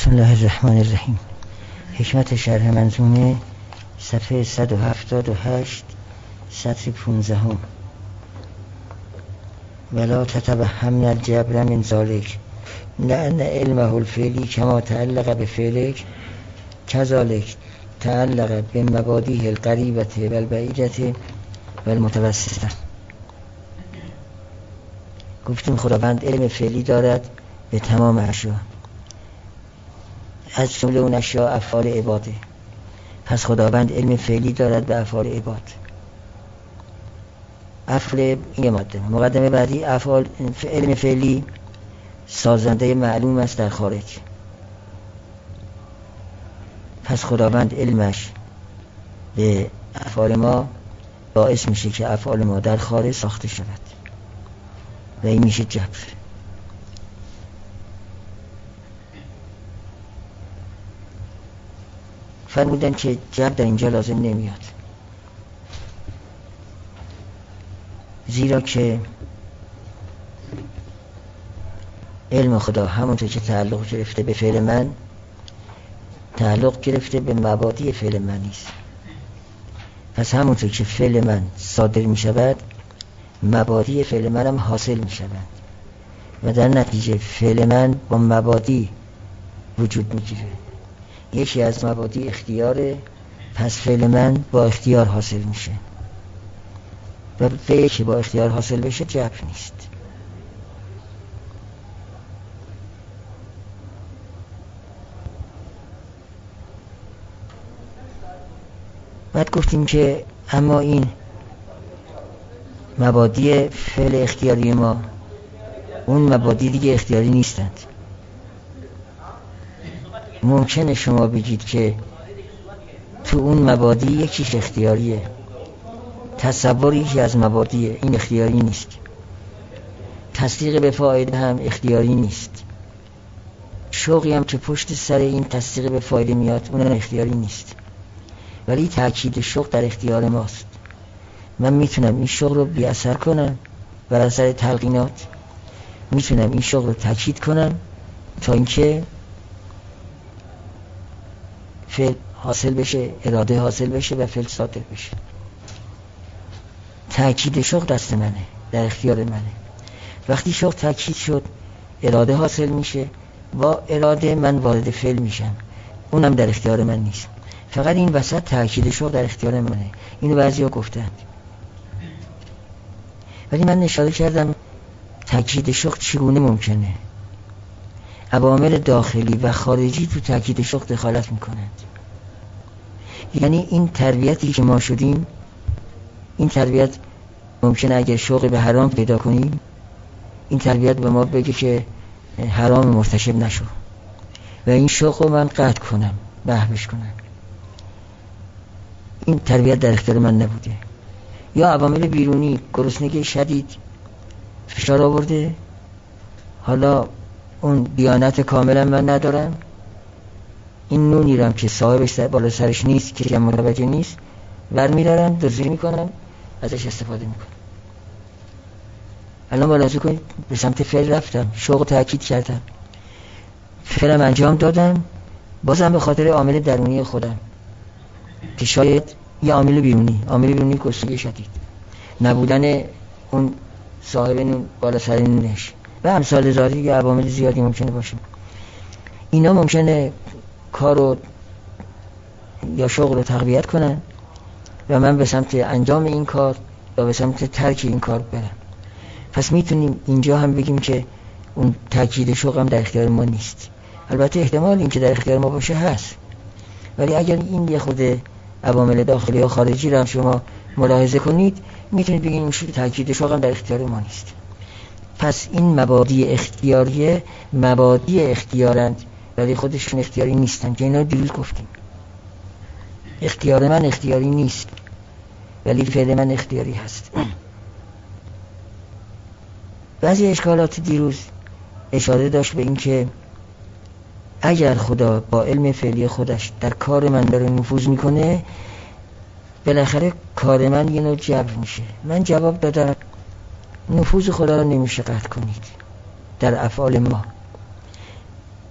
بسم الله الرحمن الرحیم. حکمت شرح منظومه صفحه 178 سطر 15. ولا تتوهمن الجبر من ذلك لأن علمه الفعلی کما تعلق بفعلک كذلك تعلق بمبادیه القریبة والبعیدة والمتوسطة. گفتیم خداوند علم فعلی دارد به تمام اشیا، از جمله اون اشیا افعال عباده. پس خداوند علم فعلی دارد به افعال عباد. افعال این مقدمه بعدی، افعال علم فعلی سازنده معلوم است در خارج. پس خداوند علمش به افعال ما باعث میشه که افعال ما در خارج ساخته شود و این میشه جبر. فرمودن که جبر در اینجا لازم نمیاد، زیرا که علم خدا همونطور که تعلق گرفته به فعل من، تعلق گرفته به مبادی فعل من نیست. پس همونطور که فعل من صادر می شود، مبادی فعل منم حاصل می شود و در نتیجه فعل من با مبادی وجود می گیره. یکی از مبادی اختیاره، پس فعل من با اختیار حاصل میشه و فعلی که با اختیار حاصل بشه جبر نیست. بعد گفتیم که اما این مبادی فعل اختیاری ما، اون مبادی دیگه اختیاری نیستند. ممکنه شما بگید که تو اون مبادی یکیش اختیاریه، تصوری که از مبادیه، این اختیاری نیست. تصدیق به فایده هم اختیاری نیست. شوقی هم که پشت سر این تصدیق به فایده میاد، اون اختیاری نیست. ولی تأکید شوق در اختیار ماست. من میتونم این شوق رو بی اثر کنم بر اثر تلقینات، میتونم این شوق رو تأکید کنم تا اینکه فعل حاصل بشه، اراده حاصل بشه و فعل صادر بشه. تأکید شوق دست منه، در اختیار منه. وقتی شوق تأکید شد، اراده حاصل میشه، با اراده من وارد فعل میشم، اونم در اختیار من نیست. فقط این وسط تأکید شوق در اختیار منه. اینو بعضیا گفتند، ولی من اشاره کردم تأکید شوق چگونه ممکنه. عوامل داخلی و خارجی تو تأکید شوق دخالت میکنند. یعنی این تربیتی که ما شدیم، این تربیت ممکنه اگر شوق به حرام پیدا کنیم، این تربیت به ما بگه که حرام مرتکب نشو و این شوق رو من قطع کنم، محوش کنم. این تربیت در اختیار من نبوده. یا عوامل بیرونی، گرسنگی شدید فشار آورده، حالا اون دیانت کاملا من ندارم، این نونی رم که صاحبش بالا سرش نیست، که متوجه نیست، برمیدارم دزدی میکنم، ازش استفاده میکنم. الان ملاحظه کنید به سمت فعل رفتم، شوق تأکید کردم، فعلم انجام دادم، بازم به خاطر عامل درونی خودم که شاید یه عامل بیرونی گرسنگی شدید، نبودن اون صاحب نون بالا سر نونش و امثال ذاتی، یه عوامل زیادی ممکنه باشه. اینا ممکنه کارو یا شغل رو تقویت کنن و من به سمت انجام این کار یا به سمت ترک این کار برم. پس میتونیم اینجا هم بگیم که اون تأکید شغل هم در اختیار ما نیست. البته احتمال این که در اختیار ما باشه هست، ولی اگر این یه خود عوامل داخلی و خارجی رو هم شما ملاحظه کنید، میتونید بگید این تأکید شغل هم در اختیار ما نیست. پس این مبادی اختیاریه، مبادی اختیارند ولی خودشون اختیاری نیستن، که اینا دیروز گفتیم. اختیار من اختیاری نیست ولی فعل من اختیاری هست. بعضی اشکالات دیروز اشاره داشت به این که اگر خدا با علم فعلی خودش در کار من داره نفوذ میکنه، بالاخره کار من یه نوع جبر میشه. من جواب دادم نفوذ خدا رو نمیشه قطع کنید در افعال ما.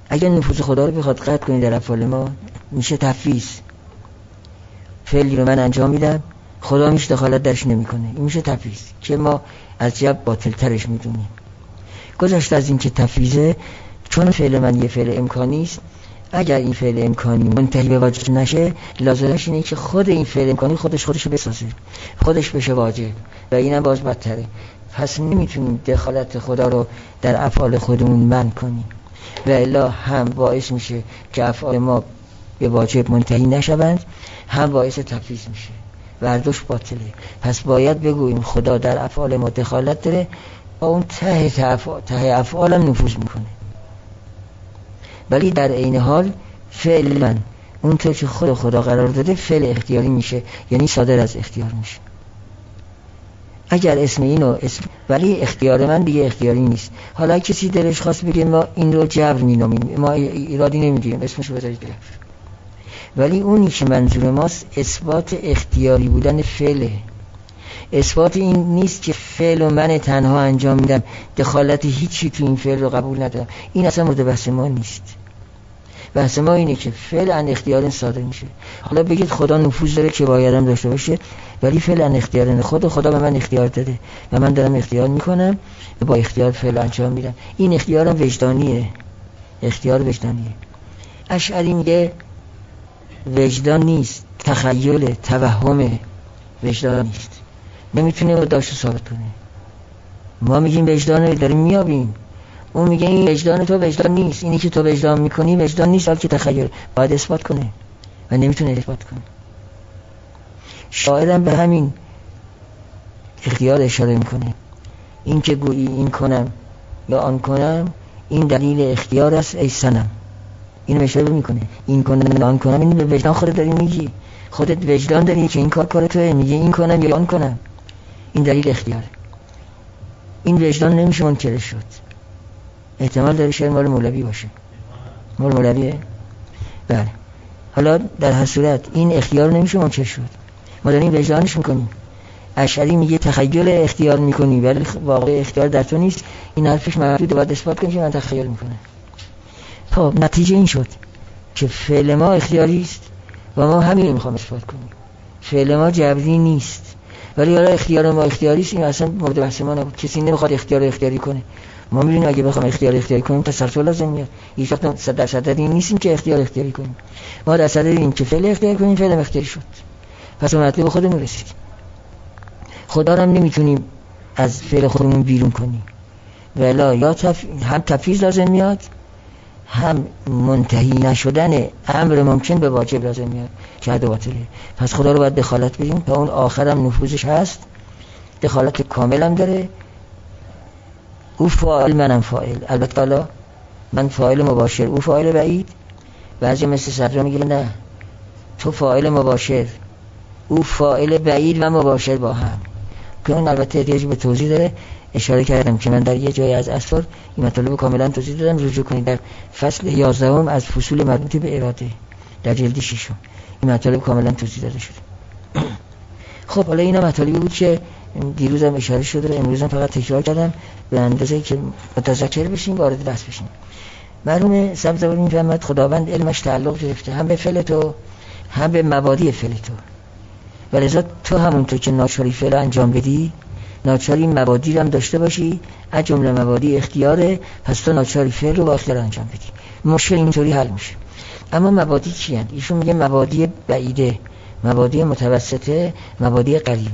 اگر نفوذ خدا رو بخواد قطع کنی در افعال ما میشه تفویض. فعلی رو من انجام میدم، خدا میشه دخالت درش نمیکنه، این میشه تفویض که ما از جب باطل ترش میدونیم. گذشته از این که تفویضه، چون فعل من یه فعل امکانی است، اگر این فعل امکانی منتهی به واجب نشه، لازمش اینه که خود این فعل امکانی خودش بسازه، خودش بشه واجب، و اینم باز بدتره. پس نمیتونیم دخالت خدا رو در افعال خودمون منع کنیم، و الا هم باعث میشه که افعال ما به واجب منتهی نشوند، هم باعث تفویض میشه و هر دوش باطله. پس باید بگوییم خدا در افعال ما دخالت داره، با اون ته افعالم نفوذ میکنه. ولی در عین حال فعل من اونطور که خدا قرار داده فعل اختیاری میشه، یعنی صادر از اختیار میشه. اگر اسم اینو اسم، ولی اختیار من دیگه اختیاری نیست. حالا کسی دلش خواست بگه ما این رو جبر مینامیم، ما ایرادی نمیگیریم، اسمشو بذارید جبر. ولی اونی که منظور ماست اثبات اختیاری بودن فعله. اثبات این نیست که فعل و من تنها انجام میدم، دخالت هیچی تو این فعل رو قبول ندارم. این اصلا مورد بحث ما نیست. بحث ما اینه که فعل ان اختیار صادر میشه. حالا بگید خدا نفوذ داره که باید هم داشته باشه، ولی فعل ان اختیار خدا به من اختیار داده و من دارم اختیار میکنم و با اختیار فعل انجام میدم. این اختیارم وجدانیه، اختیار وجدانیه. اشعری میگه وجدان نیست، تخیل، توهم. وجدان نیست، نمیتونه رو داشته ثابت کنه. ما میگیم وجدان رو داریم میابیم، اون میگه این وجدان تو وجدان نیست، اینی که تو وجدان میکنی وجدان نیست، بلکه تخیل. باید اثبات کنه و نمیتونه اثبات کنه. شاعرم به همین اختیار اشاره میکنه، این که گویی این کنم یا آن کنم، این دلیل اختیار است ای صنم. اینو اشاره میکنه، این کنم یا آن کنم، این به وجدان خودت داری میگی، خودت وجدان داری که این کار توه، میگه این کنم یا آن کنم، این دلیل اختیاره. این وجدان نمیشه منکر شد. احتمال داره شعر مال مولوی باشه. مال مولویه؟ بله. حالا در هر صورت این اختیار نمیشه منکر شد، ما داریم وجدانش میکنیم. اشعری میگه تخیل اختیار میکنی ولی واقع اختیار در تو نیست، این حرفش محدوده، باید اثبات کنی که من تخیل میکنم. خب نتیجه این شد که فعل ما اختیاری است و ما همین رو میخوام اثبات کنیم. فعل ما جبری نیست، ولی حالا اختیار ما اختیاری است، این اصلا مورد بحث ما نبود. کسی نمیخواد اختیار اختیاری کنه. ما می‌بینیم اگه بخوام اختیار اختیاری کنیم تسلسل لازم میاد. هیچ وقت 100% این نیستیم که اختیار اختیاری کنیم. ما در صدد این که فعل اختیاری کنیم، فعل اختیاری شد. پس مطلب خودمون رسید. خدا رو هم نمیتونیم از فعل خودمون بیرون کنیم. ولی یا هم تفویض لازم میاد، هم منتهی نشدن امر ممکن به واجب لازم میاد که حد باطله. پس خدا رو باید دخالت بدیم تا اون آخرم نفوذش هست، دخالت کامل هم داره. او فاعل منم فاعل، البته حالا من فاعل مباشر او فاعل بعید. بعضی مثل صدرا میگه نه، تو فاعل مباشر او فاعل بعید و مباشر با هم، که اون البته احتیاج به توضیح داره. اشاره کردم که من در یه جای از اسفار این مطالب کاملا توضیح دادم، رجوع کنید در فصل 11 از فصول مربوط به اراده در جلد 6 این مطالب کاملا توضیح داده شده. خب حالا اینا مطالبی بود که دیروزم اشاره شده، امروزم فقط تکرار کردم به اندازه‌ای که متذکر بشیم وارد بحث بشیم. مرحوم سبزواری می‌فرماید خداوند علمش تعلق گرفته هم به فعل تو هم به مبادی فعل تو، ولذا تو همونطور که ناچاری فعل انجام بدی، ناچاری مبادی رو هم داشته باشی، از جمله مبادی اختیاره. پس تو ناچاری فعل رو با اختیار انجام بدی، مشکل اینطوری حل میشه. اما مبادی چی هست؟ ایشون میگه مبادی بعیده، مبادی متوسطه، مبادی قریبه.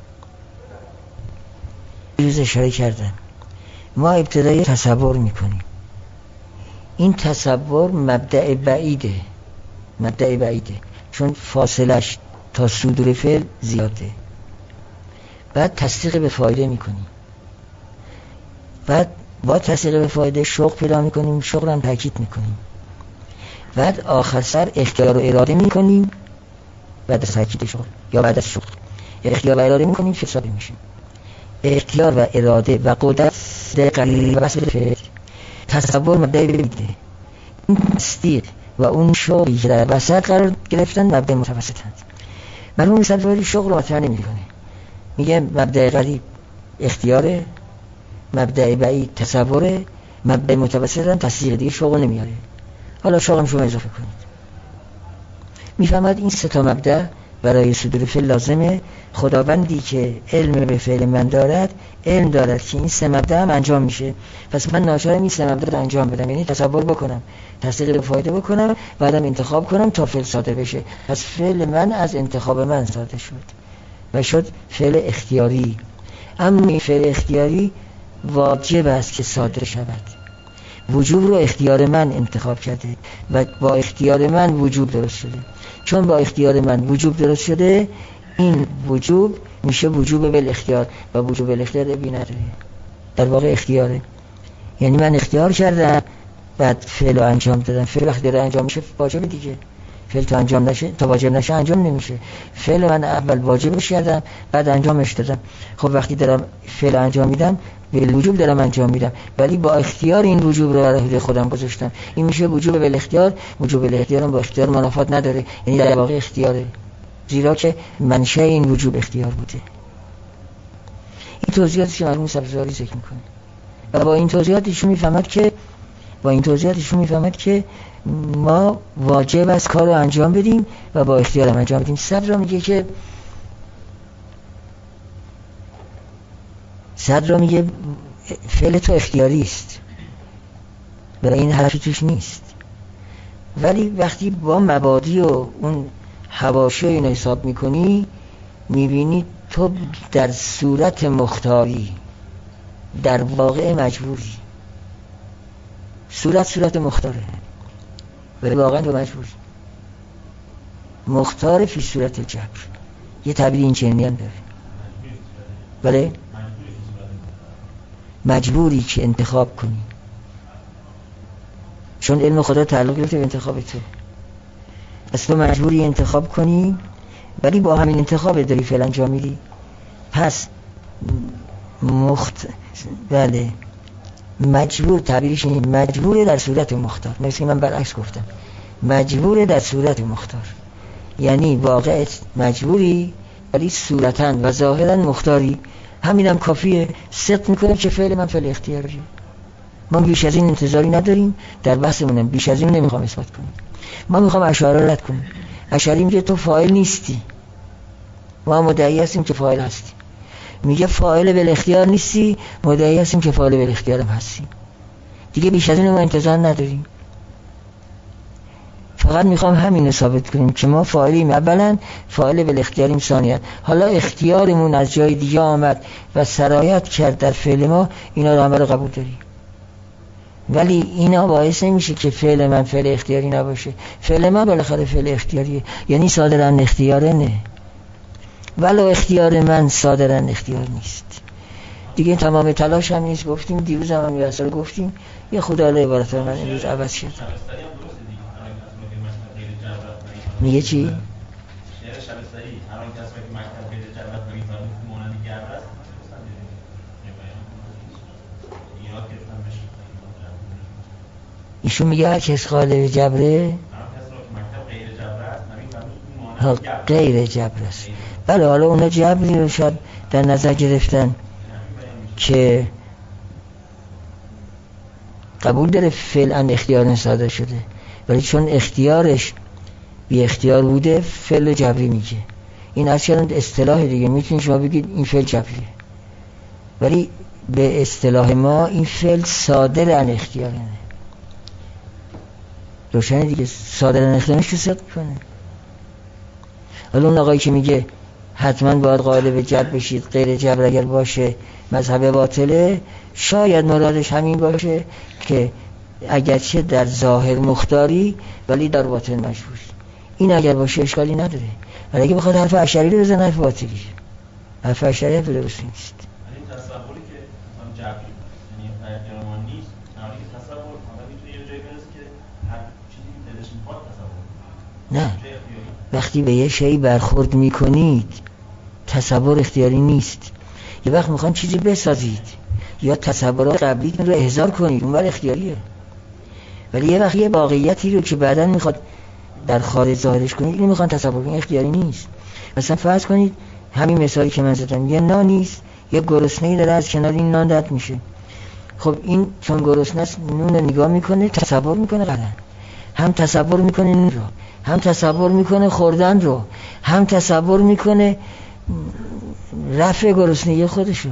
روز اشاره کردم ما ابتدای تصور میکنیم، این تصور مبدأ بعیده، مبدأ بعیده چون فاصلش تا صدور فعل زیاده. بعد تصدیق به فایده میکنیم، بعد با تصدیق به فایده شوق پیدا میکنیم، شوق هم تاکید میکنیم، بعد آخر سر اختیار و اراده میکنیم بعد از تاکید شوق یا بعد از شوق اختیار و اراده میکنیم که حسابی میشیم. اختیار و اراده و قدرت قلیل و بس به تصور مبدأ بعیده. این تصدیق و اون شوقی که در وسط قرار گرفتن مبدأ متوسطند. مرحوم سبزواری شوق رو مطرح نمیکنه، میگه مبدأ قریب اختیاره، مبدأ بعید تصوره، مبدأ متوسط هم تصدیق، دیگه شوق نمیاره. حالا شاقم شما اضافه کنید. میفهمد این سه تا مبدأ برای صدور فعل لازمه. خداوندی که علم به فعل من دارد، علم دارد که این سه مبدأ هم انجام میشه، پس من ناچارم این سه مبدأ رو انجام بدم، یعنی تصور بکنم، تصدیق به فایده بکنم، بعدم انتخاب کنم تا فعل صادر بشه. پس فعل من از انتخاب من صادر شد و شد فعل اختیاری. اما این فعل اختیاری واجب است که صادر شود. وجوب رو اختیار من انتخاب کرده و با اختیار من وجوب درست شده. چون با اختیار من وجوب درست شده، این وجوب میشه وجوب بالاختیار و وجوب بالاختیار ابی نداره، در واقع اختیاره. یعنی من اختیار کردم بعد فعل رو انجام دادم. فعل وقتی داره انجام میشه واجب دیگه. فعل تا انجام نشه، تا واجب نشه انجام نمیشه. فعل من اول واجبش کردم بعد انجامش دادم. خب وقتی دارم فعل انجام میدم بالوجوب دارم انجام میدم، ولی با اختیار این وجوب رو برای خودم گذاشتم. این میشه وجوب بالاختیار. وجوب بالاختیار هم با اختیار منافات نداره، یعنی در واقع اختیاره، زیرا که منشأ این وجوب اختیار بوده. این توضیحاتی که مرحوم سبزواری ذکر میکنه و با این توضیحات ایشون میفهمد که ما واجب است کار رو انجام بدیم و با اختیار هم انجام بدیم. صدر میگه فعل تو اختیاری است و این حرفی توش نیست، ولی وقتی با مبادی و اون حواشی اینو حساب میکنی میبینی تو در صورت مختاری، در واقع مجبوری. صورت مختاره ولی واقعا تو مجبوری. مختار فی صورت جبر، یه تعبیر این چنینی هم داره. بله مجبوری که انتخاب کنی، چون علم خدا تعلق گرفته به انتخاب تو. پس تو مجبوری انتخاب کنی، ولی با همین انتخاب داری فعل انجام میدی. پس بله مجبور، تعبیرش اینه، مجبوره در صورت مختار. مثل من برعکس گفتم، مجبوره در صورت مختار، یعنی واقع مجبوری ولی صورتاً و ظاهراً مختاری. همینم کافیه. صدق میکنه که فعل من فعل اختیاری. ما بیش از این انتظاری نداریم در بحثمونم، بیش از این نمیخوام اثبات کنیم. ما میخوام اشعاری رد کنیم. اشعری میگه تو فاعل نیستی، ما مدعی هستیم که فاعل هستی. میگه فاعل بالاختیار نیستی، مدعی هستیم که فاعل بالاختیار هم هستی. دیگه بیش از این ما انتظار نداریم. فقط میخوام همین رو ثابت کنیم که ما فاعلیم، اولا فاعل بالاختیاریم، ثانیاً حالا اختیارمون از جای دیگه آمد و سرایت کرد در فعل ما، اینا رو همه رو قبول داریم، ولی اینا باعث نمیشه که فعل من فعل اختیاری نباشه. فعل من بالاخره فعل اختیاریه، یعنی صادراً اختیاره نه، ولو اختیار من صادراً اختیار نیست. دیگه تمام تلاش هم نیست. گفتیم دیروز هم میاسر گفتیم یه خدا له عبارت من امروز عوض شد. میگه چی؟ شعر شبستری هران کس که مکتب غیر جبرت نمیفهمه مانند گرد است ایشون میگه هر کس قالب جبره غیر جبر است. بله حالا اونا جبری رو شاید در نظر گرفتن که قبول داره فعلا اختیار صادر شده، ولی چون اختیارش بی اختیار بوده فعل جبری میگه. این اصلا اصطلاح دیگه، میتونید شما بگید این فعل جبریه، ولی به اصطلاح ما این فعل صادر عن اختیاره. روشنه دیگه، صادر عن اختیارش که صدق کنه. حالا اون آقایی که میگه حتما باید قالب جبر بشید، غیر جبر اگر باشه مذهب باطله، شاید مرادش همین باشه که اگرچه در ظاهر مختاری ولی در باطن مجبوری. این اگر باشه اشکالی نداره، ولی اگه بخواد حرف اشعری رو بزنه حرف باطلیه. حرف اشعری درست نیست. این تصوری که مثلا جبری یعنی احترامان نیست، نه که تصور حالا میتونه یه جایی برسه که هر چیزی دلش میخواد تصور. نه، وقتی به یه شی برخورد میکنید تصور اختیاری نیست. یه وقت میخوان چیزی بسازید یا تصورات قبلیتون رو احضار کنید، اون وقت اختیاریه. ولی یه وقت یه واقعیتی رو که بعداً میخواد در خارج ظاهرش کنید، اینو میخوان تصور کنید، اختیاری نیست. مثلا فرض کنید همین مثالی که من زدم، یه نانیست، یه گرسنه‌ای داره از کنار این نان رد میشه. خب این چون گرسنه است نون رو نگاه میکنه، تصور میکنه قدم، هم تصور میکنه این رو، هم تصور میکنه خوردن رو، هم تصور میکنه رفع گرسنگی خودشو،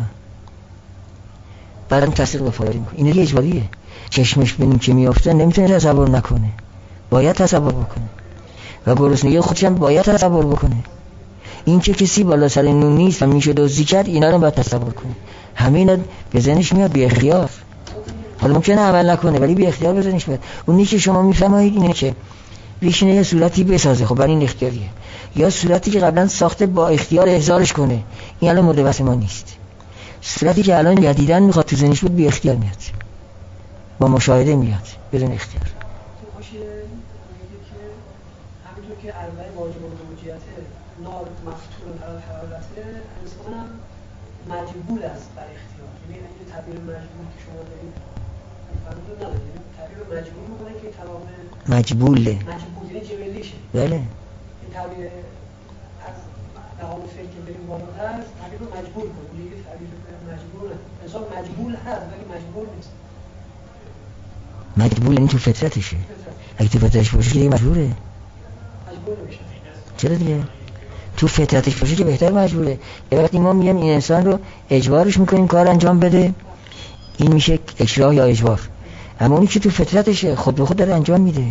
بعدم تصدیق به فراری میکنه. این دیگه اجباریه. چشمش ببینیم که میافته نمیتونه تصور نکنه، باید تصور بکنه و گرسنگی خودش هم باید تصور بکنه. این که کسی بالا سر نون نیست و میشه دزدی کرد، اینا رو باید تصور کنه. همه اینا به ذهنش میاد بی اختیار. حالا ممکنه عمل نکنه ولی بی اختیار به ذهنش میاد. اونی که شما میفرمایید اینه که بشینه یه صورتی بسازه، خب برای این اختیاریه، یا صورتی که قبلا ساخته با اختیار احضارش کنه، این الان مورد بحث ما نیست. صورتی که الان جدیدن میخواد تو ذهنش بود بی اختیار میاد، با مشاهده میاد بدون اختیار. همینطور که اربعه واجب الوجیت نار مفتون طرف حرارته، انسان هم مجبور است بر اختیار. یعنی این تعبیر مجبور که شما دارید فرمودید ندارید، تعبیر مجبور میکنه که تمام مجبوله، مجبور یعنی جبلیشه. بله این تعبیر از مقام فعل که بریم بالاتر است، تعبیر رو مجبور کنه. میگه تعبیر مجبور نه، انسان مجبور هست ولی مجبور نیست. مجبور یعنی تو فطرتشه. اگه تو فطرتش باشه که مجبوره. چرا دیگه؟ تو فطرتش باشه که بهتر مجبوره. یه وقتی ما میگیم این انسان رو اجبارش میکنیم کار انجام بده، این میشه اکراه یا اجبار. اما اونی که تو فطرتشه خود به خود داره انجام میده،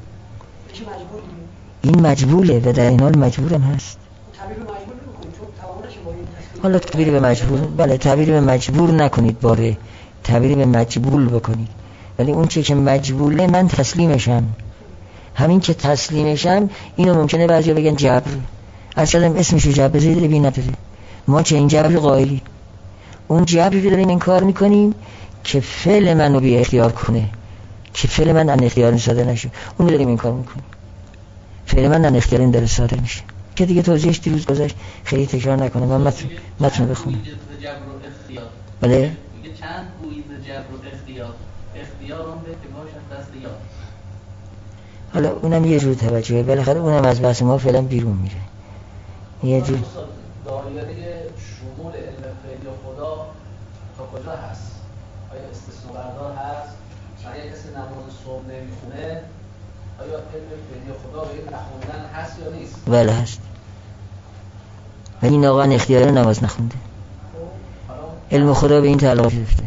این مجبوره و در این حال مجبورم هست. حالا تعبیر به مجبور، بله تعبیر به مجبور نکنید، باره تعبیر به مجبور بکنید. ولی اون چه که مجبوره من تسلیمشم. همین که تسلیمشم اینو ممکنه بعضیا بگن جبر. اصلا اسمشو جبر زیده بی نداره. ما چه این جبر قائلی، اون جبری داریم این کار میکنیم که فعل منو بی اختیار کنه، که فعل من ان اختیار صادر نشه، اون داریم این کار میکنیم. فعل من ان اختیار این داره صادر میشه که دیگه توضیحش دیروز گذاشت، خیلی تکرار نکنم. من متن بخونم. بله میگه چند گویی ز جبر و اختیار اون به که باشد دست یار. حالا اونم یه جور توجهه، بالاخره اونم از بحث ما فعلا بیرون میره. یه جور دایره شمول علم فعلی خدا تا کجا هست؟ آیا استثناء بردار هست؟ اگه کسی نماز صبح نمیخونه آیا علم فعلی خدا به این نخوندن هست یا نیست؟ بله هست. ولی این آقا اختیار نماز نخونده، علم خدا به این تعلق گرفته.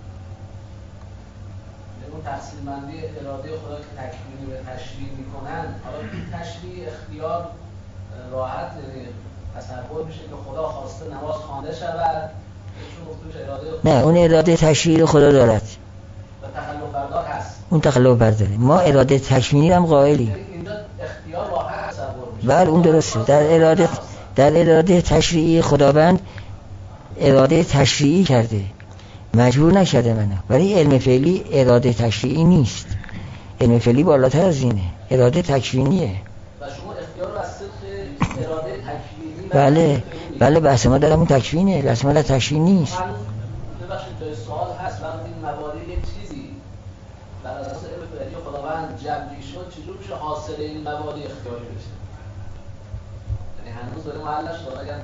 تحصیل مندی اراده خدا که تکوینی و تشریع میکنن، حالا این تشریع اختیار راحت تصور میشه که خدا خواسته نماز خوانده شود، چون گفتوش اراده خدا. نه، اون اراده تشریع خدا دارد و تخلف بردار هست. اون تخلف برداره. ما اراده تکوینی هم قائلی. اینجا اختیار راحت تصور میشه. بله اون درسته. در اراده تشریعی خداوند اراده تشریعی کرده، مجبور نکرده منو. ولی علم فعلی اراده تشریعی نیست. علم فعلی بالاتر از اینه، اراده تکوینیه. و شما اختیار رو از صدق اراده تکوینی بله بحث ما در همون تکوینه، بحث ما در تشریع نیست. ببخشید جای سوال هست، وقتی این مبادی یک چیزی بر اساس علم فعلی خداوند جمعی شد، چجور میشه حاصل این مبادی اختیاری بشه؟ یعنی هنوز داره محلش داره، اگر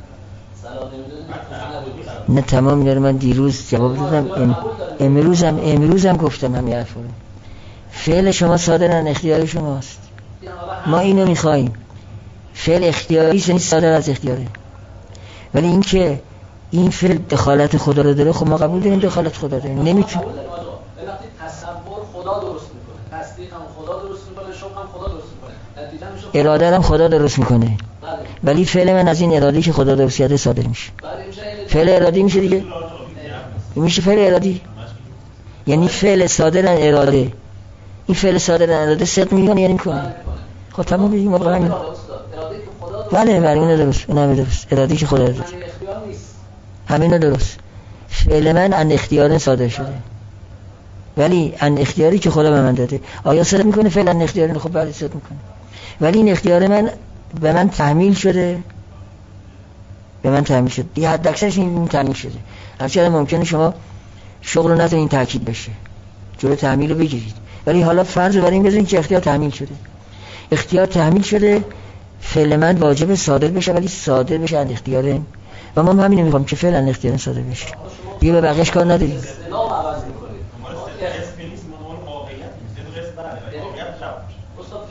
نه تمام اینا رو من دیروز جواب دادم، امروزم گفتم همین حرفو. فعل شما صادر اختیار شماست، ما اینو میخوایم. فعل اختیاری است، یعنی صادر از اختیاره. ولی این که این فعل دخالت خدا رو داره، خب ما قبول داریم دخالت خدا داره. نمیتونه وقتی تصور خدا درست میکنه، تصدیق هم خدا درست میکنه، شک هم خدا درست میکنه، نتیجه میشه اراده هم خدا درست میکنه. ولی فعل من از این اراده‌ای که خدا درست کرده صادر میشه. فعل ارادی میشه دیگه، میشه فعل ارادی، یعنی فعل صادر از اراده. این فعل صادر از اراده صدق میکنه یعنی میکنه. خب تمام بگیم ما همین. بله اون درست، اونم درست، اراده‌ای که خدا داره همین درست. فعل من ان اختیار صادر شده، ولی ان اختیاری که خدا به من داده آیا صدق میکنه؟ فعل ان اختیار خب بله صدق میکنه. ولی این اختیار من به من تحمیل شده، یه حد اکثرش این تحمیل شده. هرچند ممکنه شما شغل رو نذارین تاکید بشه، جلوی تحمیل رو بگیرید، ولی حالا فرض رو بر این بذارین که اختیار تحمیل شده. اختیار تحمیل شده، فعل من واجب صادر بشه، ولی صادر بشه از اختیاره. و ما همین رو میخوام که فعل از اختیار صادر بشه، دیگه به بقیه‌اش کار نداریم.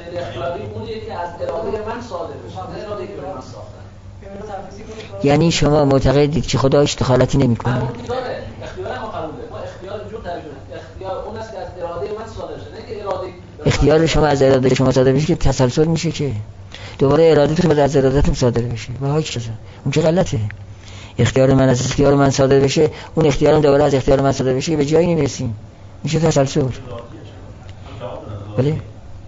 فعل اختیاری اونیه که از اراده من صادر بشه، نه اراده که من ساختم. یعنی شما معتقدید که خدا هیچ دخالتی نمی‌کنه؟ اون داره اختیار ما قبوله، ما اختیار جور ترجمه اختیار اون است که از اراده من صادر شه، نه که اراده اختیار شما از اراده شما صادر بشه که تسلسل میشه که دوباره ارادتون باید از ارادتون صادر بشه. و هیچ چیزا اون که غلطه. اختیار من از اختیار من صادر بشه، اون اختیارم دوباره از اختیار من صادر بشه، به جایی نمیرسیم. میشه تسلسل. بله.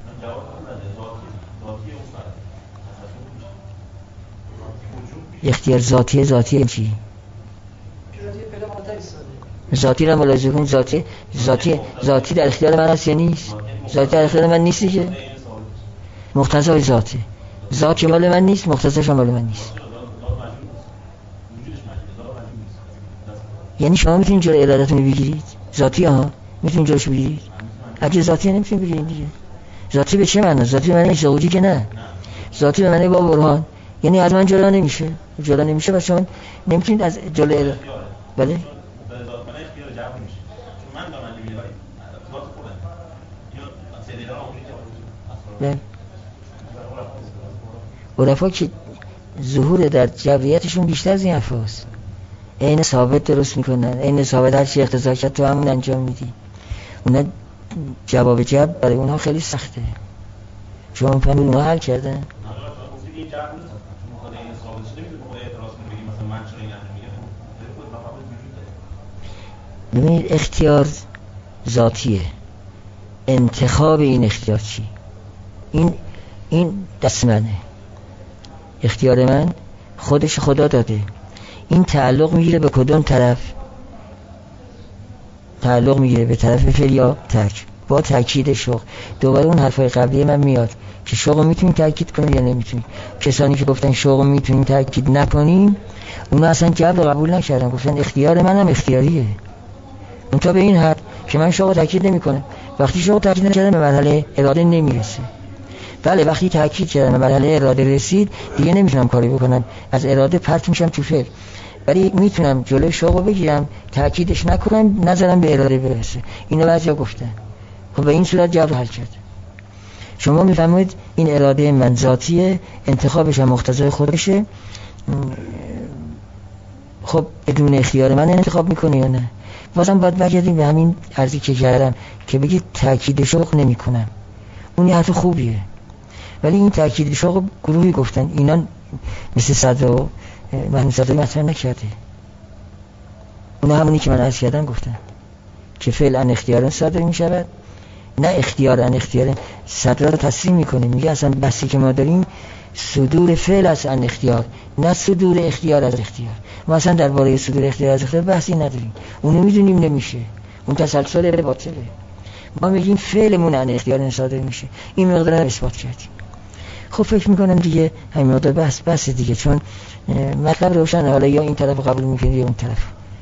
اختیار ذاتی چی؟ ذاتی را ملاحظه کن. ذاتی در اختیار من هست یا نیست؟ ذاتی در اختیار من نیست دیگه. مقتضای ذاته. ذات که مال من نیست، مقتضاش مال من نیست. یعنی شما میتونید جلوی ارادتون بگیرید؟ ذاتی ها میتونید جلوش بگیرید؟ اگه ذاتی نمیتونید بگیرید دیگه. ذاتی به چه معنی؟ ذاتی به معنی ظهوری که نه. ذاتی به معنی با برهان. یعنی از من جلو نمیشه و شما نمیتونید از جلوی اراده. بله. عرفا که ظهور در جبریتشون بیشتر از این حرفاست. عین ثابت درست میکنن، عین ثابت هر چی اقتضا کرد تو همون انجام میدی. اونا جواب جبر برای اونها خیلی سخته. شما میفهمید اونها حل کردن؟ ببینید اختیار ذاتیه. انتخاب این اختیار چی؟ این دست منه. اختیار من خودش خدا داده. این تعلق میگیره به کدوم طرف؟ تعلق میگیره به طرف فعل یا ترک. با تاکید شوق. دوباره اون حرفای قبلی من میاد که شوق میتونیم تاکید کنیم یا نمیتونیم. کسانی که گفتن شوق میتونیم تاکید نکنیم، اونا اصلا جبر قبول نکردن، گفتن اختیار منم اختیاریه. اون تا به این حد که من شوق تاکید نمیکنم. وقتی شوق تاکید نکردم به مرحله اراده نمیرسه. بله وقتی تاکید کردم به مرحله اراده رسید دیگه نمیتونم کاری بکنم، از اراده پرت میشم تو فعل. ولی میتونم جلوی شوق رو بگیرم، تاکیدش نکنم، نظرم به اراده برسه. اینو بعضیا گفتن. خب به این صورت جبر حل کرد. شما میفهمید این اراده من ذاتیه، انتخابش هم مقتضای خودشه. خب بدون اختیار من انتخاب میکنه یا نه؟ بازم باید برگردیم به همین عرضی که کردم که بگید تاکید شوق نمیکنم. اون یه حرف خوبیه، ولی این تاکید شوق گروهی گفتن، اینا مثل صدر و محمود صدر مطرح نکرده. اونا همونی که من عرض کردم گفتن که فعل ان اختیارا صادر می شود، نه اختیار ان اختیار. صدر رو تصریح میکنه، میگه اصلا بحثی که ما داریم صدور فعل از ان اختیار، نه صدور اختیار از اختیار. ما اصلا درباره صدور اختیار از اختیار بحثی نداریم، اونو میدونیم نمیشه، اون تسلسل باطله. ما میگیم فعلمون ان اختیار صادر میشه، این مقدار رو اثبات کردیم. خب فکر میکنم دیگه همین مقدار بحث دیگه، چون مطلب روشنه. حالا یا این طرف قبول میکنید یا اون طرف.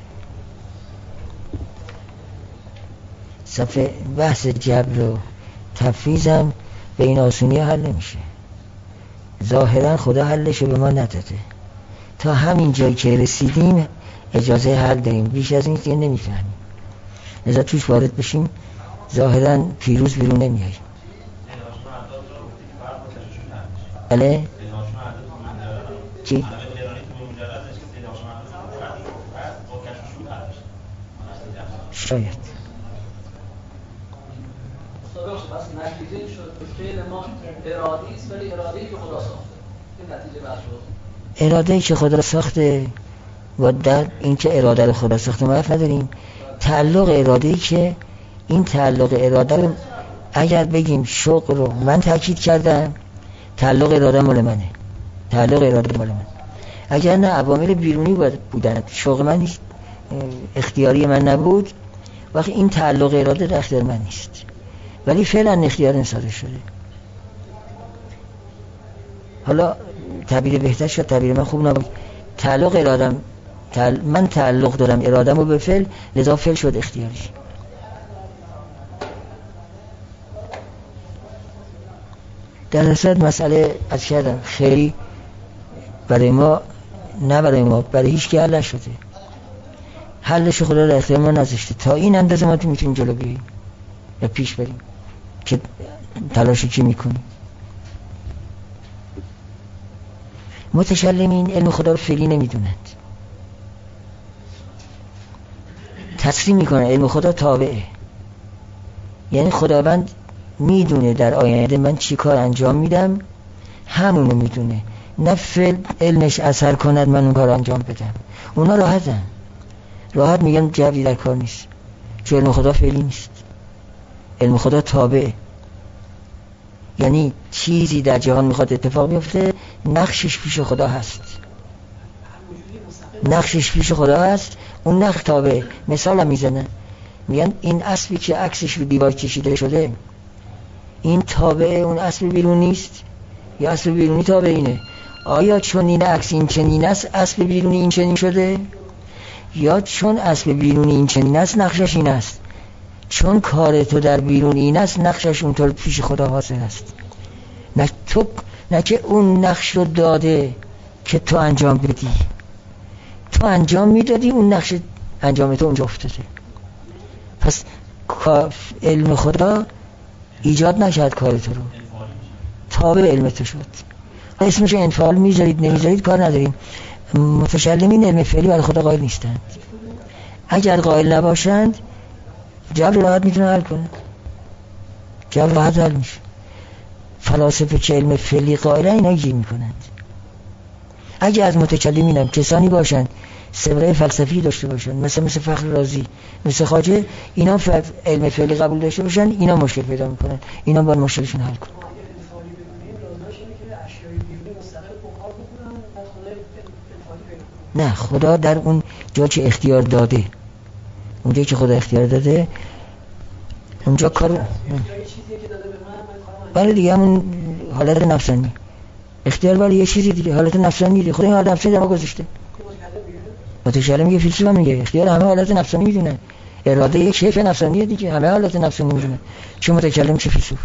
صفحه بحث جبر و تفویضم به این آسونی حل نمیشه. ظاهرا خدا حلشو به ما نداده. تا همین جایی که رسیدیم اجازه حل داریم، بیش از این دیگه نمیفهمیم. لذا توش وارد بشیم، ظاهرا پیروز بیرون نمیاییم. بله؟ چی؟ شاید بس نتیجه شد که فعل ما ارادی است، ولی اراده‌ای که خدا ساخته. این نتیجه بحث شد. اراده‌ای که خدا ساخته و در این که اراده رو خدا ساخته ما نداریم. تعلق اراده‌ای که این تعلق اراده رو اگر بگیم شوق رو من تاکید کردم، تعلق اراده مال منه. تعلق اراده مال من. اگر نه عوامل بیرونی بودن، شوق من اختیاری من نبود، وقتی این تعلق اراده در اختیار من نیست. ولی فعلا اختیار صادر شده. حالا تعبیر بهتر شد، تعبیر من خوب نبود. تعلق ارادم من تعلق دارم ارادم رو به فعل، لذا فعل شد اختیاری. در اصل مسئله از کردم خیلی برای ما، نه برای ما، برای هیچ که حل شده. حلش خدا در اختیار ما نذاشته. تا این اندازه ما میتونیم جلو بریم یا پیش بریم که تلاشی که میکنیم. متکلمین علم خدا رو فعلی نمیدونند، تصریح میکنن علم خدا تابعه. یعنی خداوند میدونه در آینده من چی کار انجام میدم، همونو میدونه، نه فعل علمش اثر کند من اون کار انجام بدم. اونا راحت میگن جبری در کار نیست، چون علم خدا فعلی نیست، علم خدا تابعه. یعنی چیزی در جهان میخواد اتفاق بیفته، نقشش پیش خدا هست، نقشش پیش خدا هست، اون نقش تابعه. مثال هم میزنن، میگن این اسبی که عکسش رو دیوار کشیده شده، این تابعه اون اسب بیرون نیست یا اسب بیرونی تابع اینه؟ آیا چون این عکس این چنین است اسب بیرونی این چنین شده، یا چون اسب بیرونی این چنین است نقشش این است؟ چون کار تو در بیرون این است نقشش اونطور پیش خدا حاصل است. نه که اون نقش رو داده که تو انجام بدی، تو انجام میدادی، اون نقش انجام تو اونجا افتاده. پس علم خدا ایجاد نشد کار تو رو، تابع علم تو شد. اسمش انفعال میذارید نمیذارید کار نداریم. متکلمین علم فعلی برای خدا قائل نیستند. اگر قائل نباشند جبر راحت میتونه حل کنه، جبر راحت حل میشه. فلاسفه که علم فعلی قائل اینا گیر میکنند. اگر از متکلمین هم کسانی باشند سابقه فلسفی داشته باشند، مثل فخر رازی، مثل خواجه، اینا علم فعلی قبول داشته باشند، اینا مشکل پیدا میکنن، اینا باید مشکلشون حل کنن. نه، خدا در اون جا که اختیار داده، اونجا که خدا اختیار داده اونجا کارو برای دیگه همون حالت نفسانی اختیار، برای یه چیزی دیگه حالت نفسانی دیگه. خدا این حالت نفسانی در ما گذاشته. متکلم میگه، فیلسوف هم میگه اختیار همه حالت نفسانی میدونه، اراده یک شیء نفسانیه دیگه، همه حالت نفسانی میدونه. چه متکلم چه فیلسوف.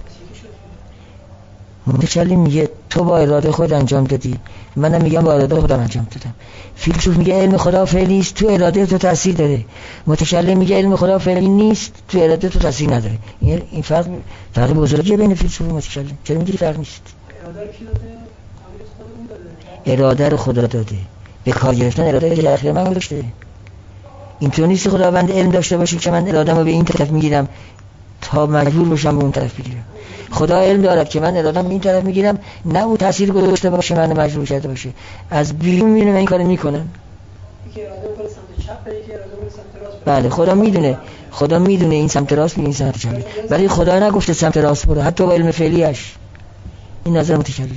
متکلم میگه تو با اراده خود انجام دادی، منم میگم با اراده خودم انجام دادم. فیلسوف میگه علم خدا فعلی است، تو اراده تو تاثیر داره. متکلم میگه علم خدا فعلی نیست، تو اراده تو تاثیر نداره. این فرق بزرگیه بین فیلسوف و متکلم. چرا میگی فرق نیست؟ اراده رو خدا داده، به کار گرفتن اراده که در اختیار من گذاشته. اینطور نیست خداوند علم داشته باشه که من اراده‌مو به این طرف میگیرم تا مجبور بشم به اون طرف بگیرم. خدا علم دارد که من اراده‌مو به این طرف میگیرم، نه او تاثیر گذاشته باشه من مجبور کرده باشه، از بیرون میدونه من این کارو میکنم. یکی اراده میکنه سمت چپ، یکی اراده میکنه سمت راست. بله، خدا میدونه این سمت راست میره، این سمت چپ، ولی خدا نگفته سمت راست برو، حتی با علم فعلیش. این نظر متکلم.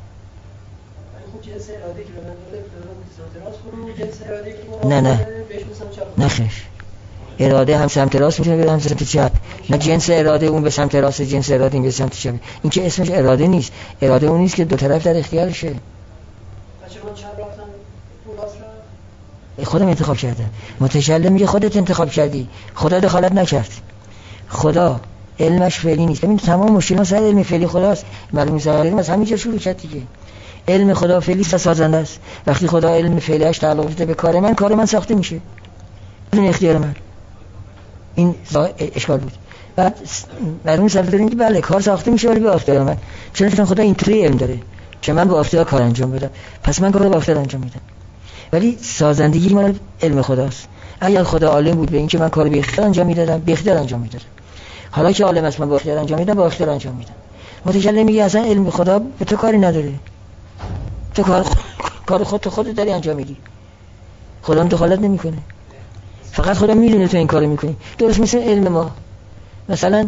نه خیر، اراده هم سمت راست میتونه بره هم سمت چپ، نه جنس اراده اون به سمت راست، جنس اراده این به سمت چپ. این که اسمش اراده نیست. اراده اون نیست که دو طرف در اختیارشه. بچه من چپ رفتم تو راست رفت، خودم انتخاب کردم. متکلم میگه خودت انتخاب کردی، خدا دخالت نکرد. خدا علمش فعلی نیست. ببین تمام مشکل ما سر علم فعلی خداست. معلومه سر از همینجا شروع کرد دیگه. علم خدا فعلی سازنده است. وقتی خدا علم فعلیش تعلق بده به کار من ساخته میشه بدون اختیار من. این اشکال بود. بعد معلومه سر داریم که بله کار ساخته میشه ولی به اختیار من. چون خدا اینطوری علم داره که من با اختیار کار انجام بدم، پس من کار رو با اختیار انجام میدم. ولی سازندگی مال علم خداست. اگر خدا عالم بود به این که من کار به اختیار انجام میدادم، به اختیار انجام میدادم. حالا که عالم است من با اختیار انجام میدم، با اختیار انجام میدم. متکلم میگه اصلا علم خدا به تو کاری نداره، تو کار خودت داری انجام میدی، خدا هم دخالت نمیکنه، فقط خدا میدونه تو این کارو میکنی. درست مثل علم ما. مثلا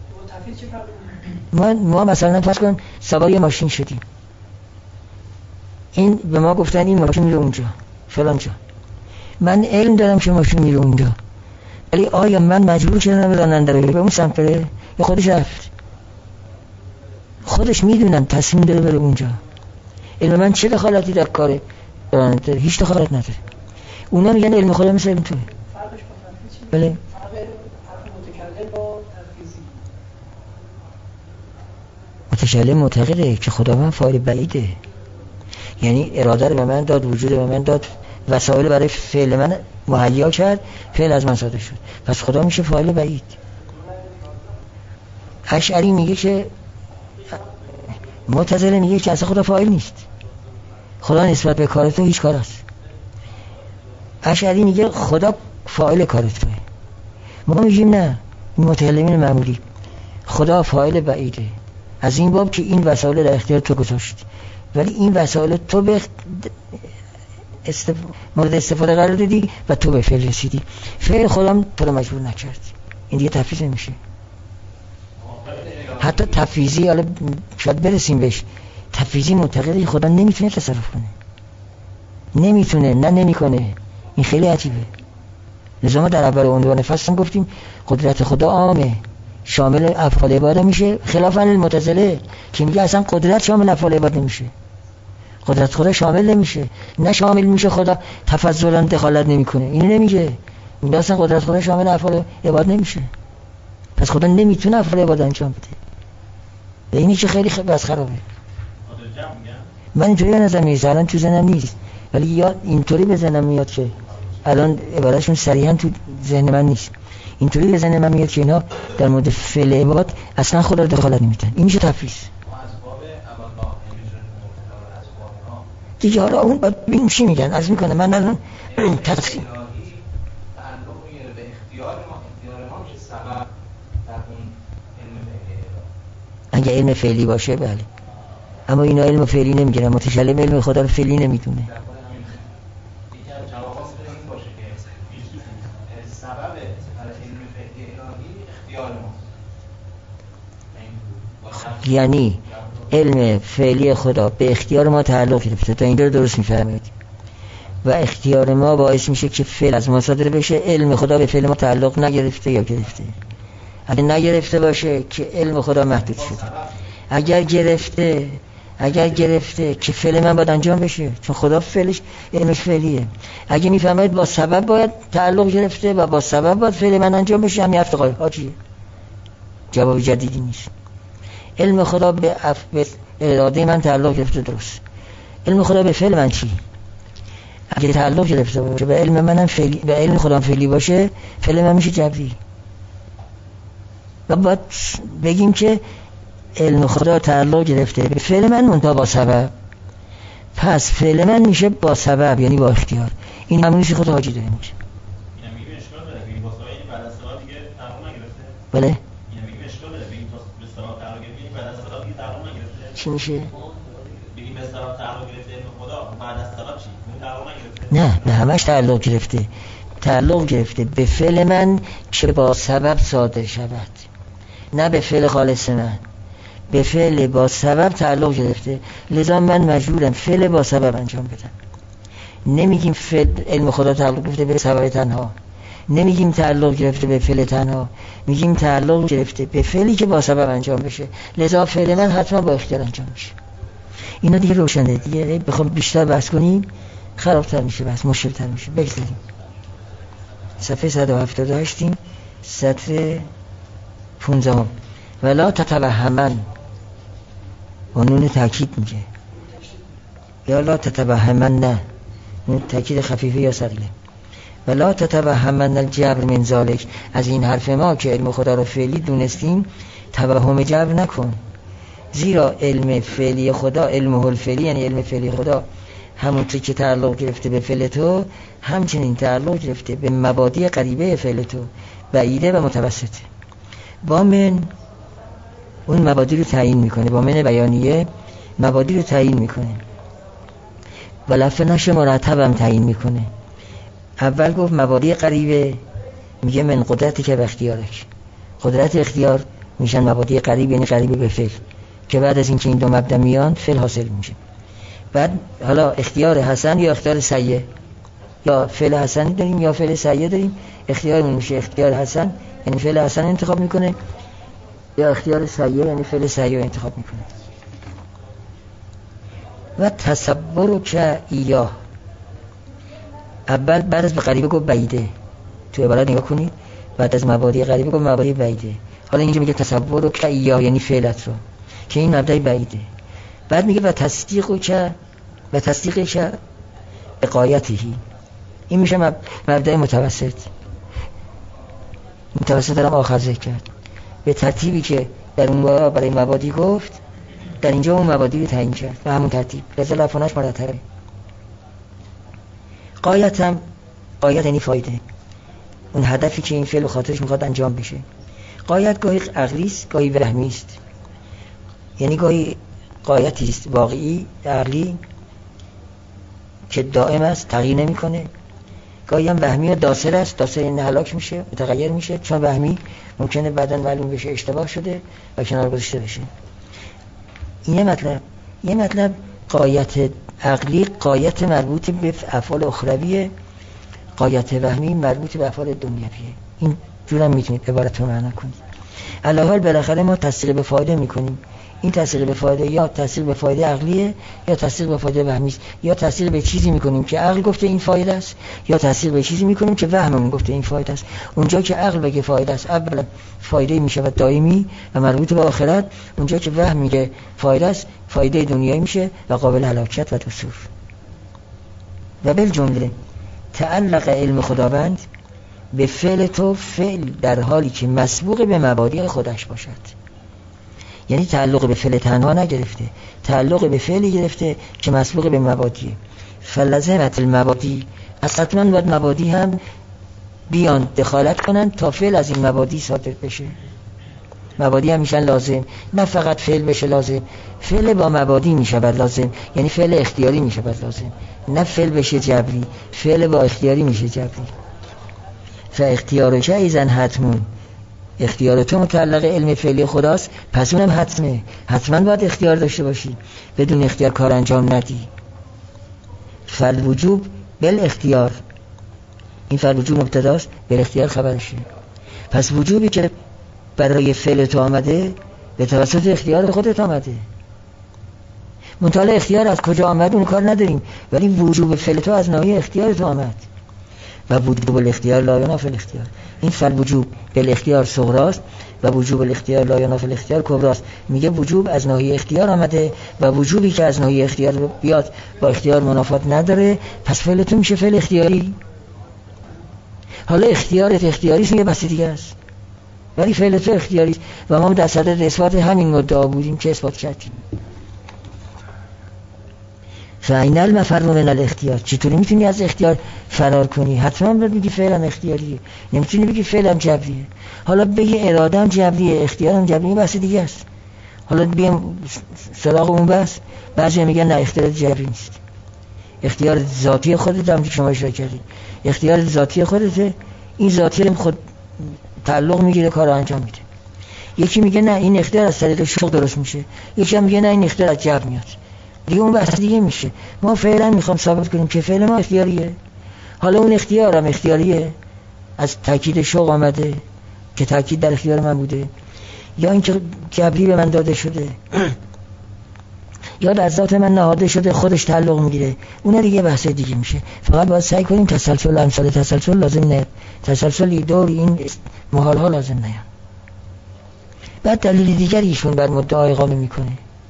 ما مثلا فرض کن سوار یه ماشین شدیم، این به ما گفتن این ماشین میره اونجا فلان جا، من علم دارم که ماشین میره اونجا، ولی آیا من مجبور شدم راننده رو به اون سمت بره یا خودش رفت؟ خودش میدونم تصمیم داره بره اونجا. علم من چه دخالتی در کار راننده؟ هیچ دخالت نداره. اونا میگن علم خدا مثل علم توه. فرقش با تفویض چیه؟ بله. فرق متکلم با تفویضی. متکلم معتقده که خداوند فاعل بعیده، یعنی اراده رو به من داد، وجود به من داد، وسایل برای فعل من مهیا کرد، فعل از من صادر شد، پس خدا میشه فاعل بعید. اشعری میگه که معتزله میگه که اصلا خدا فاعل نیست، خدا نسبت به کار تو هیچ کار است. اشعری میگه خدا فاعل کار توه. ما میگیم نه، این متکلمین معمولی، خدا فاعل بعیده از این باب که این وسایل در اختیار تو گذاشت، ولی این وسایل تو به مورد استفاده قرار دادی و تو به فعل رسیدی. فعل خودم تو رو مجبور نکرد. این دیگه تفویض نمیشه. حتی تفویضی، حالا شاید برسیم بهش، تفویضی معتقده خدا نمیتونه تصرف کنه، نمیتونه، نه نمیکنه. این خیلی عجیبه. لذا ما در اول عنوان فصل گفتیم قدرت خدا عامه، شامل افعال عباد میشه، خلافاً المعتزله که میگه اصلا قدرت شامل افعال عباد نمیشه. قدرت خدا شامل نمیشه، نه شامل میشه خدا تفضلا دخالت نمیکنه، اینو نمیگه. میگه اصلا قدرت خدا شامل افعال عباد نمیشه، پس خدا نمیتونه افعال عباد انجام بده. به اینی که خیلی بس خرابه. من اینطوری به نظر میاد، الان تو ذهنم نیست، ولی یا اینطوری به ذهنم میاد که الان عبارتشون صریحا تو ذهن من نیست، اینطوری به ذهن من میاد که اینا در مورد فعل عباد اصلا خدا رو دخالت نمیدن. این میشه تفویض دیگه. حالا اون باید ببینیم چی میگن. عرض میکنه من الان تفصیل اگه علم فعلی باشه بله، اما اینا علم فعلی نمیگیرن، متکلم علم خدا رو فعلی نمیدونه. یعنی علم فعلی خدا به اختیار ما تعلق گرفته، تا اینجا درست میفهمید، و اختیار ما باعث میشه که فعل از ما صادر بشه. علم خدا به فعل ما تعلق نگرفته یا گرفته؟ اگه نگرفته باشه که علم خدا محدود شده، اگر گرفته که فعل من باید انجام بشه، چون خدا فعلش علمش فعلیه. اگه میفهمید با سبب باید تعلق گرفته و با سبب باید فعل من انجام بشه، همین افتقای حاجیه، جواب جدیدی نیست. علم خدا به اراده من تعلق گرفته، درست. علم خدا به فعل من چی؟ اگه تعلق گرفته باشه به علم منم فعلی، به علم خدا فعلی باشه، فعل من میشه جبری. و باید بگیم که علم خدا تعلق گرفته به فعل من منتها با سبب، پس فعل من میشه با سبب، یعنی با اختیار. این همونیش خدا حاجی داره میشه. اینم میگه اشکال داره بگیم با سبب بعد از سبب دیگه تعلق نگرفته. بله اینم میگه اشکال داره بگیم تا به سبب تعلق گرفته بعد از سبب دیگه تعلق نگرفته. چی میشه؟ بگیم به سبب تعلق گرفته علم خدا، بعد از سبب چی؟ اون تعلق نگرفته. نه به همش تعلق گرفته. تعلق گرفته به فعل من که با سبب صادر شود، نه به فعل خالص من. به فعل با سبب تعلق گرفته، لذا من مجبورم فعل با سبب انجام بدم. نمیگیم فعل علم خدا تعلق گرفته به سبب تنها، نمیگیم تعلق گرفته به فعل تنها، میگیم تعلق گرفته به فعلی که با سبب انجام بشه، لذا فعل من حتما با اختیار انجام میشه. اینا دیگه روشنه، دیگه بخوام بیشتر بحث کنیم خرابتر میشه، بحث مشکلتر میشه. بگذاریم صفحه 178 سطر 15 ولا تتوهمن، با نون تاکید میگه، یا لا تتوهمن، نه نون تاکید خفیفه یا ثقیله. ولا تتوهمن الجبر من ذلک، از این حرف ما که علم خدا رو فعلی دونستیم توهم جبر نکن، زیرا علم فعلی خدا، علمه الفعلی یعنی علم فعلی خدا، همونطور که تعلق گرفته به فعل تو، همچنین تعلق گرفته به مبادی قریبه فعل تو، بعیده و متوسطه. با من اون مبادی رو تعیین میکنه، با من بیانیه مبادی رو تعیین میکنه و لفظ نشه مرتب هم تعیین میکنه. اول گفت مبادی قریبه، میگه من قدرتی که به اختیارش، قدرت اختیار میشن مبادی قریب، یعنی قریبه به فعل، که بعد از اینکه این دو مبدا میان فعل حاصل میشه. بعد حالا اختیار حسن یا اختیار سیء، یا فعل حسن داریم یا فعل سیء داریم، اختیارمون میشه اختیار حسن یعنی فعل حسن انتخاب میکنه، یا اختیار سیء یعنی فعل سیء انتخاب میکنه. و تصور که ایاه، اول بعد از به قریبه گفت بعیده، تو عبارت نگاه کنید، بعد از مبادی قریبه گفت مبادی بعیده. حالا اینجا میگه تصور که ایاه یعنی فعلت رو، که این مبدأ بعیده. بعد میگه و تصدیق که اقایتهی، این میشه مبدأ متوسط دارم آخر ذکر کرد، به ترتیبی که در اون برای مبادی گفت، در اینجا اون مبادی رو تعیین کرد و همون ترتیب، لذا لفظش مرتبه. غایت یعنی فایده، اون هدفی که این فعل و خاطرش میخواد انجام بشه. غایت گاهی عقلی است، گاهی وهمی است، یعنی گاهی غایتی است واقعی عقلی که دائم است، تغییر نمیکنه، گاهی هم وهمی و داسر است، داسر این هلاک میشه، متغیر میشه، چون وهمی ممکنه بعداً معلوم بشه اشتباه شده و کنار گذاشته بشه. این یه مطلب غایت عقلی غایت مربوط به افعال اخرویه، غایت وهمی مربوط به افعال دنیویه. این جورم میتونید عبارت رو معنا کنید. علاوه بالاخره ما تصدیق به فایده میکنیم. این تصدیق به فایده یا تصدیق به فایده عقلیه یا تصدیق به فایده وهمی است، یا تصدیق به چیزی میکنیم که عقل گفته این فایده است، یا تصدیق به چیزی میکنیم که وهممون گفته این فایده است. اونجا که عقل بگه فایده است اولا فایده میشه و دائمی و مربوط به آخرت، اونجا که وهم میگه فایده است فایده دنیایی میشه و قابل هلاکت و دستور. و بالجمله تعلق علم خداوند به فعل تو فعل در حالی که مسبوق به مبادی خودش باشد، یعنی تعلق به فعل تنها نگرفته، تعلق به فعلی گرفته که مسبوق به مبادیه. فلزمت المبادی، از حتما باید مبادی هم بیان دخالت کنن تا فعل از این مبادی صادر بشه. مبادی هم میشن لازم، نه فقط فعل بشه لازم، فعل با مبادی میشود لازم، یعنی فعل اختیاری میشود لازم، نه فعل بشه جبری، فعل با اختیاری میشه جبری. فاختیار که ایزن حتمون، اختیار تو متعلق علم فعلی خداست، پس اونم حتمه، حتما باید اختیار داشته باشی، بدون اختیار کار انجام ندی. فالوجوب بالاختیار، این فالوجوب مبتداست، بالاختیار خبرشه. پس وجوبی که برای فعل تو آمده به توسط اختیار خودت آمده. منتها اختیار از کجا آمد اون کار نداریم، ولی وجوب فعل تو از ناحیه اختیار تو آمد. و وجوب الاختیار لا ینافی الاختیار، این فالوجوب بالاختیار صغراست و وجوب الاختیار لا ینافی الاختیار کبراست. میگه وجوب از ناحیه اختیار آمده و وجوبی که از ناحیه اختیار بیاد با اختیار منافات نداره، پس فعل تو میشه فعل اختیاری. حالا اختیارت اختیاریست میگه بس دیگه است، ولی فعل تو اختیاریست و ما در صدد اثبات همین مدعا بودیم که اثبات کردیم. فاین المفر من الاختیار، چطوری میتونی از اختیار فرار کنی؟ حتما باید بگی فعلم اختیاریه، نمیتونی بگی فعلم جبریه. حالا بگی اراده‌ام جبریه، اختیارم جبریه، بس دیگه است. حالا بیام سراغ اون بس، بعضی میگن نه اختیار جبری نیست، اختیار ذاتی خودت هم که شما اشاره کردید، اختیار ذاتی خودته، این ذاتی خود تعلق میگیره کارو انجام میده. یکی میگه نه این اختیار از طریق شوق درست میشه، یکی هم میگه نه این اختیار از جبر میاد، دیگه اون بحث دیگه میشه. ما فعلا میخوام ثابت کنیم که فعل ما اختیاریه. حالا اون اختیار هم اختیاریه، از تاکید شوق آمده که تاکید در اختیار من بوده، یا اینکه جبری به من داده شده یا در ذات من نهاده شده خودش تعلق میگیره، اون دیگه بحث دیگه میشه. فقط باید سعی کنیم تسلسل امثال تسلسل لازم نیاد، تسلسلی دور این محال ها لازم نیاد. بعد دلیل دیگری ایشون بر مدعا اقامه میکنه،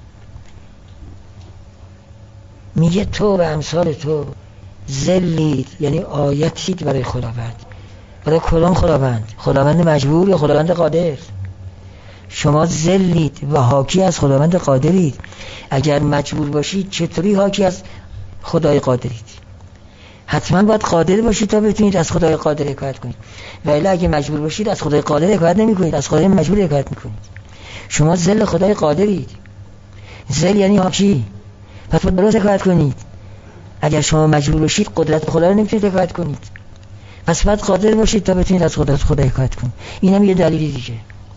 میگه تو و امثال تو ذلید، یعنی آیتید برای خداوند. برای کدام خداوند؟ خداوند مجبور یا خداوند قادر؟ شما ذلید و حاکی از خداوند قادرید. اگر مجبور باشید چطوری حاکی از خدای قادرید؟ حتما باید قادر باشید تا بتونید از خدای قادر حکایت کنید، ولی اگه مجبور باشید از خدای قادر حکایت نمی کنید، از خدای مجبور حکایت میکنید. شما ذل خدای قادرید، ذل یعنی حاکی، پس باید درست حکایت کنید. اگر شما مجبور باشید قدرت خدا رو نمیتونید حکایت کنید، پس باید قادر باشید تا بتونید از قدرت خدا حکایت کنید. این هم یه دلیلی دیگه.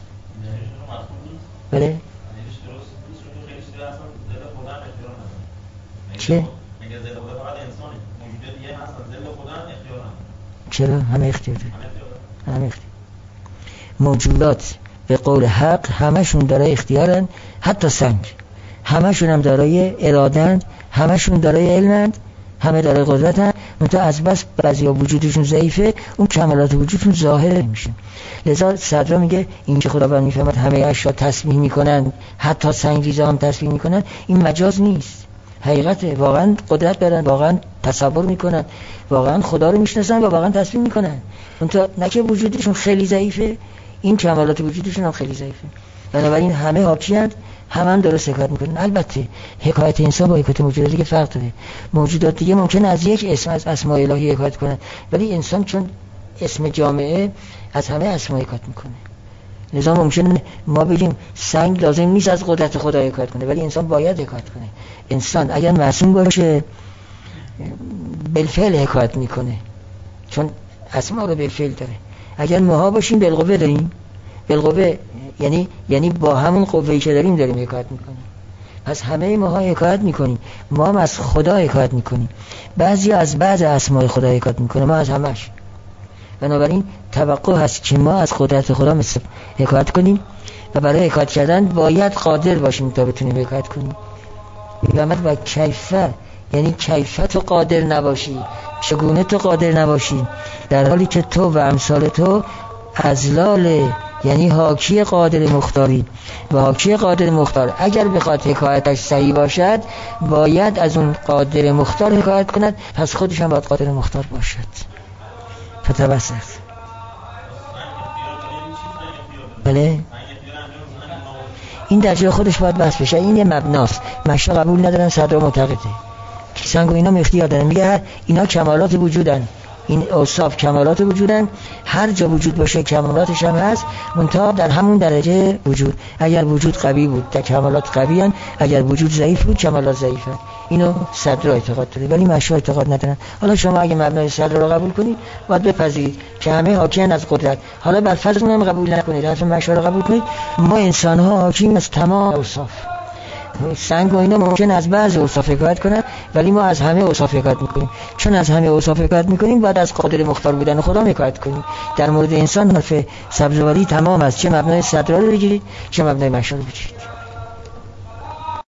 بله؟ چه؟ چرا؟ همه اختیار داره. همه اختیار. موجودات به قول حق همشون دارای اختیارن، حتی سنگ همشون هم دارای ارادند، همشون دارای علمند، همه دارای قدرتن، منتها از بس بعضیا وجودشون ضعیفه، اون کمالات وجودشون ظاهر میشه. لذا صدرا میگه این که خداوند میفهمد همه اشیا تسبیح میکنن، حتی سنگ ریزا هم تسبیح میکنن، این مجاز نیست، حقیقته. واقعا قدرت دارن، واقعا تصور میکنن، واقعا خدا رو میشناسن و واقعا تسبیح میکنن، منتها نه که وجودشون خیلی ضعیفه، این کمالات وجودشون هم خیلی ضعیفه. بنابراین همه حاکیند هم درست حکایت میکنن. البته حکایت انسان با حکایت موجودات دیگه فرق داره. موجودات دیگه ممکن از یک اسم از اسماء الهی حکایت کنن، ولی انسان چون اسم جامعه از همه اسما حکایت میکنه. لذا ممکنه ما بگیم سنگ لازم نیست از قدرت خدا حکایت کنه، ولی انسان باید حکایت کنه. انسان اگر معصوم باشه بالفعل حکایت میکنه، چون اسما رو بالفعل داره. اگر ماها باشیم بالقوه داریم، بالقوه یعنی با همون قوه‌ای که داریم حکایت میکنیم. پس همه ماها حکایت میکنیم. ما هم از خدا حکایت میکنیم. بعضی از بعض اسماء خدا حکایت میکنه، ما از همش. بنابراین توقع هست که ما از قدرت خدا مثل حکایت کنیم و برای حکایت کردن باید قادر باشیم تا بتونیم حکایت کنیم. میگم و کیفه، یعنی کیفه تو قادر نباشی، چگونه تو قادر نباشی، در حالی که تو و امثال تو ازلال، یعنی حاکی قادر مختاری. و حاکی قادر مختار اگر بخواد حکایتش صحیح باشد باید از اون قادر مختار حکایت کند، پس خودش هم باید قادر مختار باشد. فتوسط. بله این در جای خودش باید بحث بشه. این یه مبناست. مشا قبول ندارن، صدر معتقده. کیسنگ و اینا اختیار دارن، میگه اینا کمالات وجودن، این اوصاف کمالات وجودن، هر جا وجود باشه کمالاتش هم هست، منتها در همون درجه وجود. اگر وجود قوی بود در کمالات قوی هن، اگر وجود ضعیف بود کمالات ضعیف هن. اینو صدر اعتقاد داره، ولی مشا اعتقاد ندارن. حالا شما اگه مبنای صدر رو قبول کنید باید بپذیرید که همه حاکیان از قدرت. حالا بر فرض اونم قبول نکنید، حرف مشا رو قبول کنید، ما انسان ها حاکیم از تمام اوصاف. سنگ و اینا ممکن از بعض اوصاف حکایت کنن، ولی ما از همه اوصاف حکایت میکنیم. چون از همه اوصاف حکایت میکنیم باید از قادر مختار بودن خدا حکایت کنیم. در مورد انسان حرف سبزواری تمام است، چه مبنای صدر رو بگیرید چه مبنای مشا رو بگیرید.